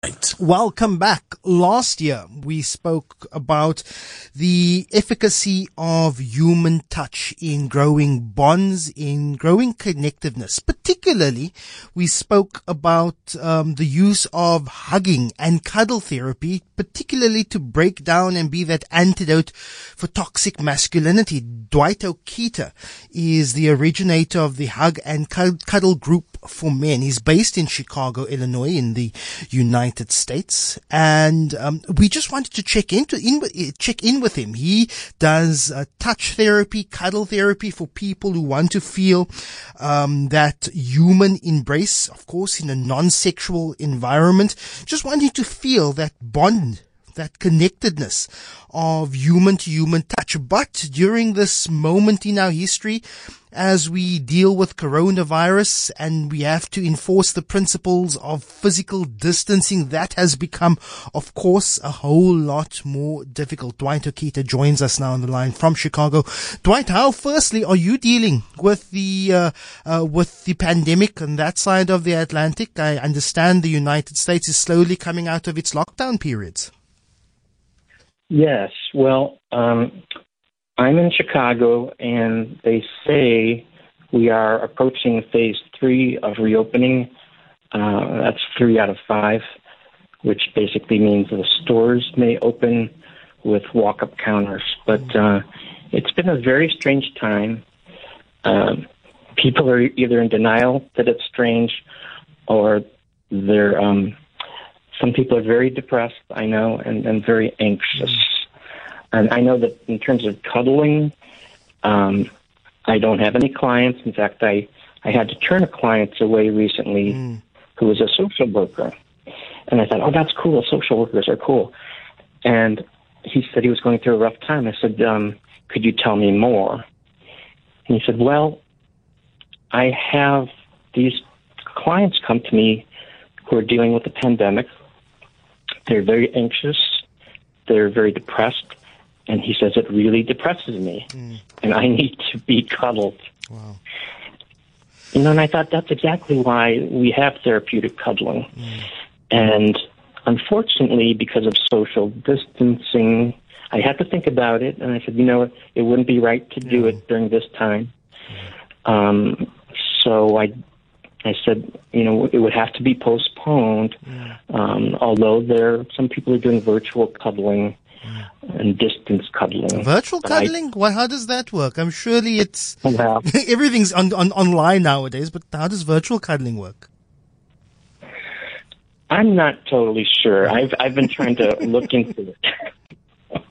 Welcome back. Last year, we spoke about the efficacy of human touch in growing bonds, in growing connectiveness. Particularly, we spoke about the use of hugging and cuddle therapy, particularly to break down and be that antidote for toxic masculinity. Dwight Okita is the originator of the Hug and Cuddle Group for Men. He's based in Chicago, Illinois, in the United States, and we just wanted to check in with him. He does touch therapy, cuddle therapy for people who want to feel that human embrace, of course, in a non-sexual environment. Just wanting to feel that bond, that connectedness of human to human touch. But during this moment in our history, as we deal with coronavirus and we have to enforce the principles of physical distancing, that has become, of course, a whole lot more difficult. Dwight Okita joins us now on the line from Chicago. Dwight, how firstly are you dealing with the pandemic on that side of the Atlantic? I understand the United States is slowly coming out of its lockdown periods. Yes, well, I'm in Chicago, and they say we are approaching phase 3 of reopening. That's 3 out of 5, which basically means the stores may open with walk-up counters. But it's been a very strange time. People are either in denial that it's strange, or they're some people are very depressed, I know, and very anxious. And I know that in terms of cuddling, I don't have any clients. In fact, I had to turn a client away recently who was a social worker. And I thought, oh, that's cool. Social workers are cool. And he said he was going through a rough time. I said, could you tell me more? And he said, well, I have these clients come to me who are dealing with the pandemic. They're very anxious. They're very depressed. And he says, it really depresses me. And I need to be cuddled. Wow. You know, and I thought that's exactly why we have therapeutic cuddling. And unfortunately, because of social distancing, I had to think about it. And I said, you know, it wouldn't be right to do it during this time. So I said, you know, it would have to be postponed, although some people are doing virtual cuddling and distance cuddling. Virtual cuddling? How does that work? I'm surely it's everything's online nowadays, but how does virtual cuddling work? I'm not totally sure. I've been trying to look into it.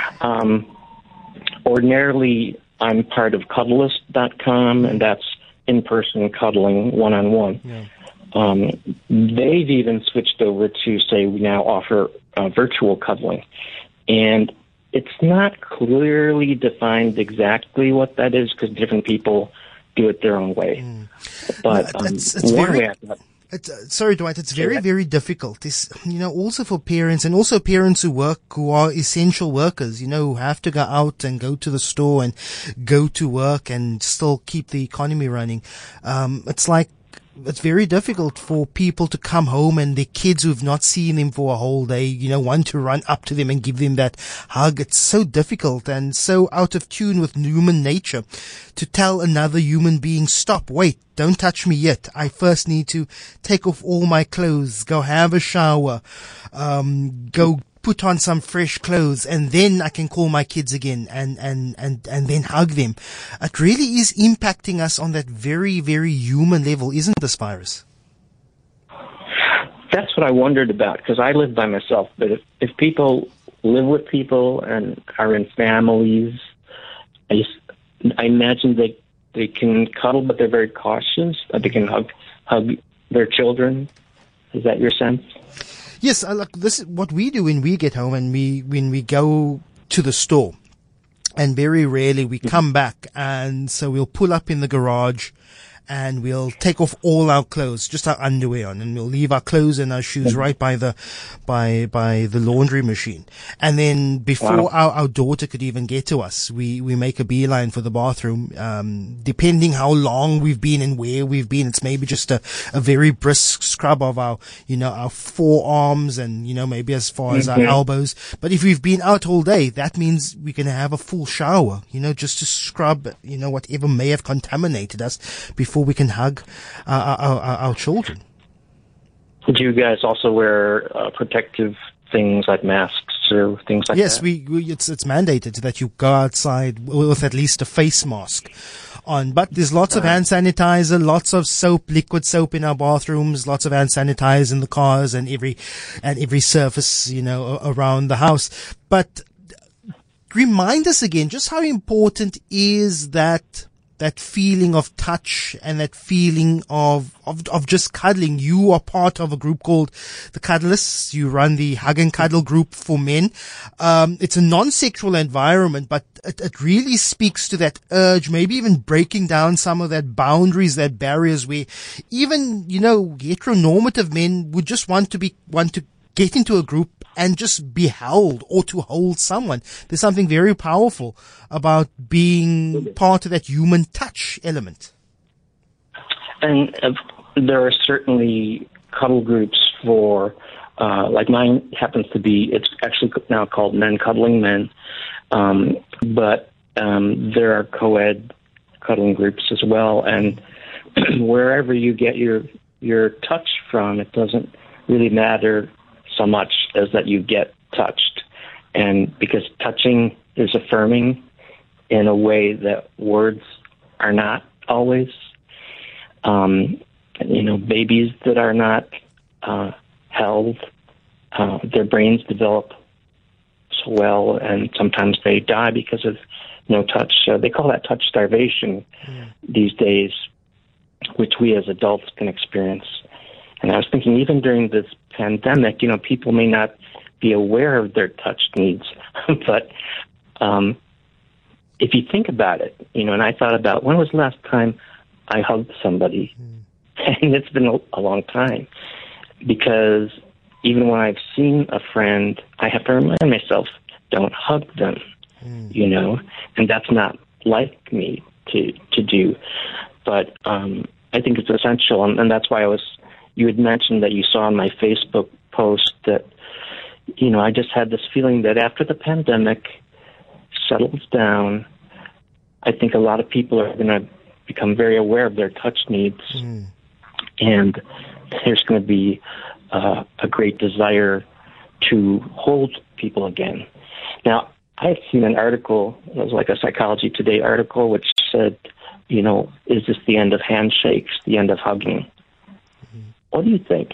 Ordinarily, I'm part of Cuddlist.com, and that's in-person cuddling one-on-one. They've even switched over to say we now offer virtual cuddling. And it's not clearly defined exactly what that is because different people do it their own way. But sorry, Dwight, it's very, very difficult. It's, you know, also for parents and also parents who are essential workers, you know, who have to go out and go to the store and go to work and still keep the economy running. It's very difficult for people to come home and their kids who've not seen them for a whole day, you know, want to run up to them and give them that hug. It's so difficult and so out of tune with human nature to tell another human being, stop, wait, don't touch me yet. I first need to take off all my clothes, go have a shower, go put on some fresh clothes, and then I can call my kids again and then hug them. It really is impacting us on that very, very human level, isn't this virus? That's what I wondered about, because I live by myself. But if people live with people and are in families, I imagine they can cuddle, but they're very cautious. They can hug their children. Is that your sense? Yes, this is what we do when we get home and when we go to the store. And very rarely we come back, and so we'll pull up in the garage and we'll take off all our clothes, just our underwear on, and we'll leave our clothes and our shoes right by the laundry machine. And then before our daughter could even get to us, we make a beeline for the bathroom. Depending how long we've been and where we've been, it's maybe just a very brisk scrub of our forearms and, maybe as far as our elbows. But if we've been out all day, that means we can have a full shower, just to scrub, whatever may have contaminated us before we can hug our children. Do you guys also wear protective things like masks or things like yes, that? Yes, it's mandated that you go outside with at least a face mask on. But there's lots of hand sanitizer, lots of soap, liquid soap in our bathrooms, lots of hand sanitizer in the cars and every surface, around the house. But remind us again just how important is that feeling of touch and that feeling of just cuddling. You are part of a group called the Cuddlists. You run the Hug and Cuddle group for men. It's a non-sexual environment, but it really speaks to that urge, maybe even breaking down some of that boundaries, that barriers where even, heteronormative men would just want to get into a group and just be held or to hold someone. There's something very powerful about being part of that human touch element. And there are certainly cuddle groups for, like mine happens to be, it's actually now called Men Cuddling Men, but there are co-ed cuddling groups as well. And wherever you get your touch from, it doesn't really matter so much as that you get touched. And because touching is affirming in a way that words are not always. Babies that are not held, their brains develop so well, and sometimes they die because of no touch. They call that touch starvation these days, which we as adults can experience. And I was thinking, even during this pandemic, people may not be aware of their touch needs, but if you think about it, and I thought about when was the last time I hugged somebody, and it's been a long time, because even when I've seen a friend, I have to remind myself, don't hug them, and that's not like me to do, but I think it's essential, and that's why you had mentioned that you saw on my Facebook post that, I just had this feeling that after the pandemic settles down, I think a lot of people are going to become very aware of their touch needs, and there's going to be a great desire to hold people again. Now, I had seen an article, it was like a Psychology Today article, which said, is this the end of handshakes, the end of hugging? What do you think?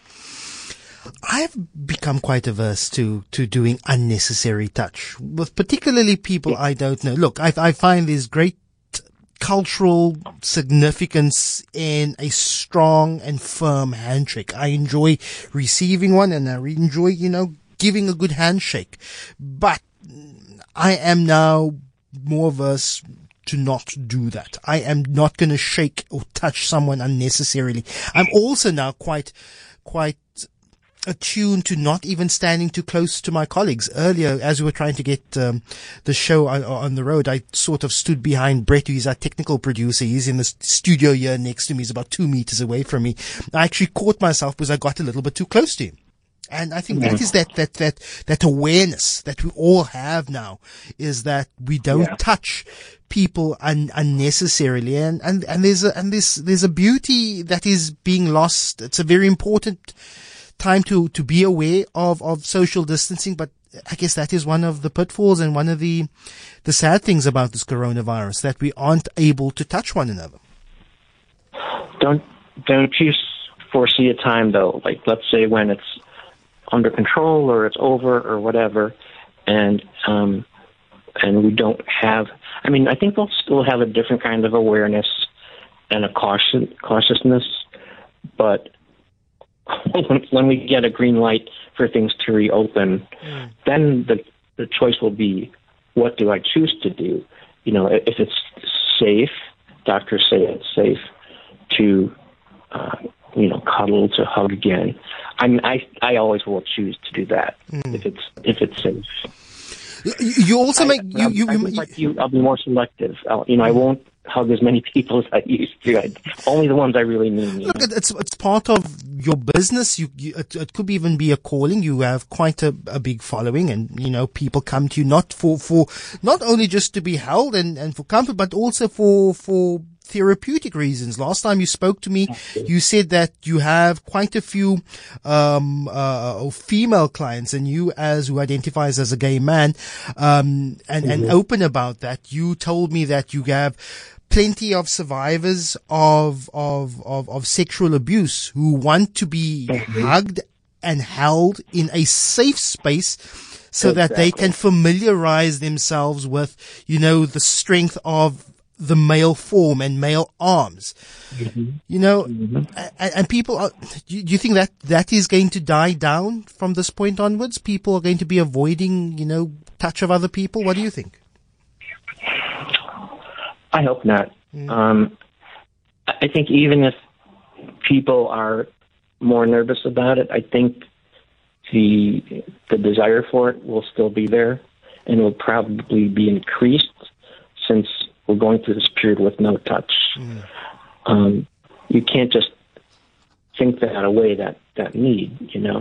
I've become quite averse to doing unnecessary touch with particularly people I don't know. Look, I find there's great cultural significance in a strong and firm handshake. I enjoy receiving one, and I enjoy, giving a good handshake. But I am now more averse to not do that. I am not going to shake or touch someone unnecessarily. I'm also now quite attuned to not even standing too close to my colleagues. Earlier, as we were trying to get the show on the road, I sort of stood behind Brett, who's our technical producer. He's in the studio here next to me. He's about 2 meters away from me. I actually caught myself because I got a little bit too close to him. And I think that is that awareness that we all have now, is that we don't touch people unnecessarily. And there's a beauty that is being lost. It's a very important time to be aware of social distancing, but I guess that is one of the pitfalls and one of the sad things about this coronavirus, that we aren't able to touch one another. Don't you foresee a time though, like let's say when it's under control or it's over or whatever, and we don't have, I think we'll still have a different kind of awareness and a cautiousness, but when we get a green light for things to reopen, then the choice will be, what do I choose to do? If it's safe, doctors say it's safe, to, cuddle, to hug again. I always will choose to do that if it's safe. You also make I'll be more selective. I won't hug as many people as I used to. Only the ones I really mean. Look, it's part of your business. It could even be a calling. You have quite a big following, and people come to you not for not only just to be held and for comfort, but also for therapeutic reasons. Last time you spoke to me, you said that you have quite a few female clients, and you, as who identifies as a gay man, and open about that. You told me that you have plenty of survivors of sexual abuse who want to be hugged and held in a safe space so that they can familiarize themselves with, the strength of the male form and male arms. And people do you think that is going to die down from this point onwards? People are going to be avoiding, touch of other people? What do you think? I hope not. I think even if people are more nervous about it, I think the desire for it will still be there, and will probably be increased since we're going through this period with no touch. You can't just think that away, that need,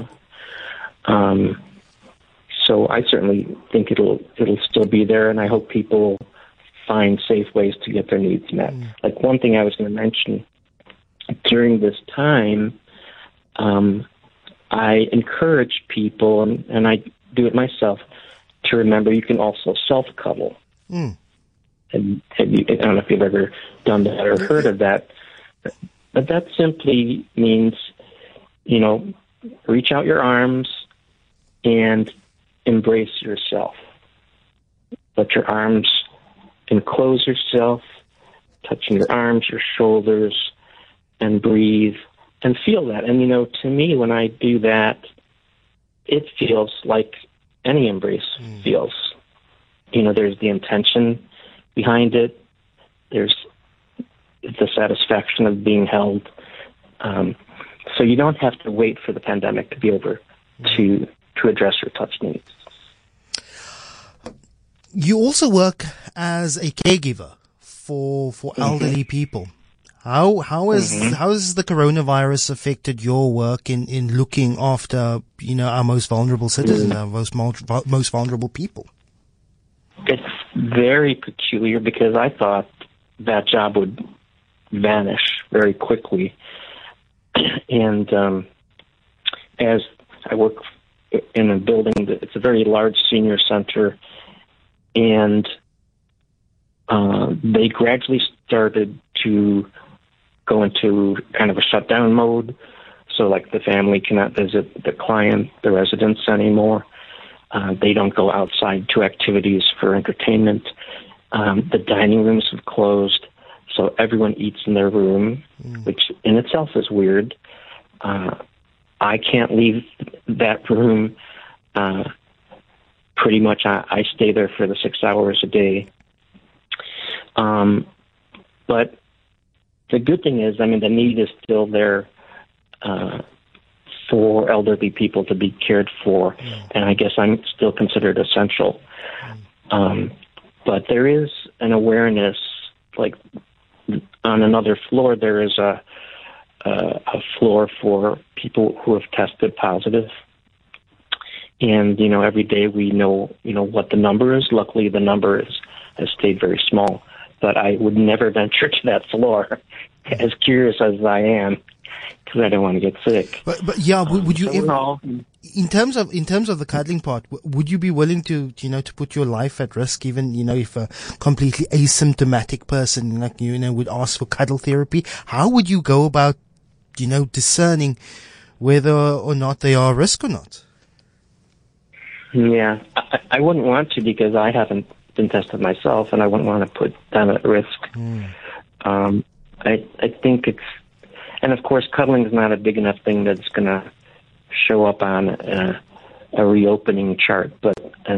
So I certainly think it'll still be there, and I hope people find safe ways to get their needs met. Like one thing I was going to mention, during this time, I encourage people, and I do it myself, to remember you can also self-cuddle. And I don't know if you've ever done that or heard of that, but that simply means, reach out your arms and embrace yourself. Let your arms enclose yourself, touching your arms, your shoulders, and breathe and feel that. And, to me, when I do that, it feels like any embrace feels. There's the intention behind it. There's the satisfaction of being held. So you don't have to wait for the pandemic to be over to address your touch needs. You also work as a caregiver for elderly people. How has the coronavirus affected your work in looking after our most vulnerable citizens, our most vulnerable people? It's very peculiar because I thought that job would vanish very quickly, and as I work in a building it's a very large senior center. And they gradually started to go into kind of a shutdown mode. So, like, the family cannot visit the residents anymore. They don't go outside to activities for entertainment. The dining rooms have closed, so everyone eats in their room, which in itself is weird. I can't leave that room. Pretty much I stay there for the 6 hours a day. But the good thing is, the need is still there for elderly people to be cared for, and I guess I'm still considered essential. But there is an awareness, like on another floor, there is a floor for people who have tested positive. And, every day we know, what the number is. Luckily, the number has stayed very small. But I would never venture to that floor, as curious as I am, because I don't want to get sick. But yeah, would you ever, in terms of the cuddling part, would you be willing to put your life at risk, even, if a completely asymptomatic person like would ask for cuddle therapy? How would you go about, discerning whether or not they are a risk or not? Yeah, I wouldn't want to, because I haven't been tested myself, and I wouldn't want to put them at risk. I think it's, and of course, cuddling is not a big enough thing that's going to show up on a reopening chart. But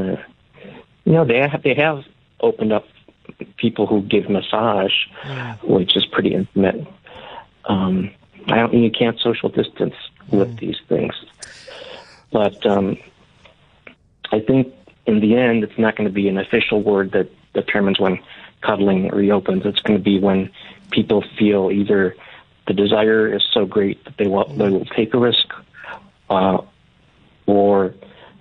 they have opened up people who give massage, which is pretty intimate. You can't social distance with these things. But I think in the end, it's not going to be an official word that determines when cuddling reopens. It's going to be when people feel either the desire is so great that they will take a risk, or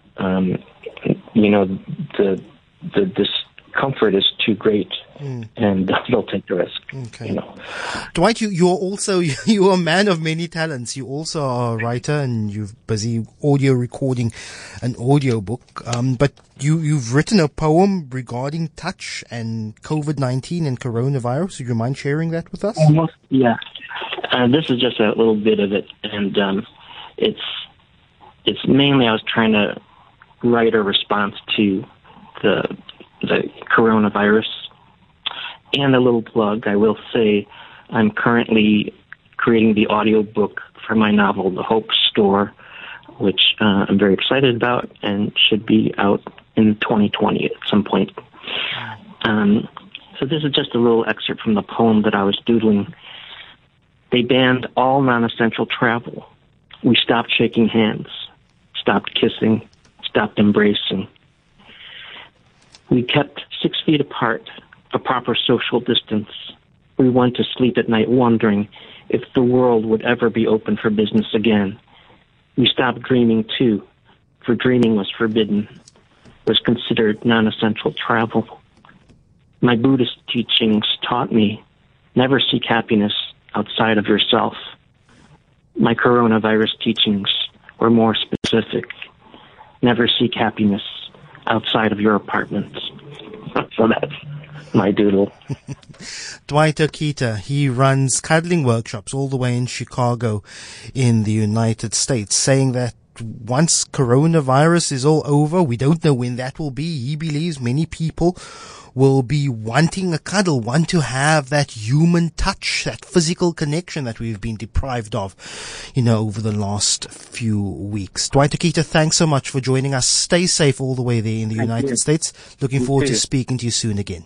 the discomfort is too great, and they'll take the risk. Okay. Dwight, you're a man of many talents. You also are a writer, and you're busy audio recording an audio book. But you've written a poem regarding touch and COVID-19 and coronavirus. Would you mind sharing that with us? Almost, yeah. This is just a little bit of it, and it's mainly I was trying to write a response to the coronavirus. And a little plug, I will say I'm currently creating the audio book for my novel, The Hope Store, which I'm very excited about and should be out in 2020 at some point. So this is just a little excerpt from the poem that I was doodling. They banned all non-essential travel. We stopped shaking hands, stopped kissing, stopped embracing. We kept 6 feet apart, a proper social distance. We went to sleep at night wondering if the world would ever be open for business again. We stopped dreaming too, for dreaming was forbidden, was considered non-essential travel. My Buddhist teachings taught me never seek happiness outside of yourself. My coronavirus teachings were more specific. Never seek happiness outside of your apartment. So that's my doodle. Dwight Okita, he runs cuddling workshops all the way in Chicago in the United States, saying that once coronavirus is all over, we don't know when that will be. He believes many people will be wanting a cuddle, want to have that human touch, that physical connection that we've been deprived of, over the last few weeks. Dwight Okita, thanks so much for joining us. Stay safe all the way there in the United States. Looking forward to speaking to you soon again.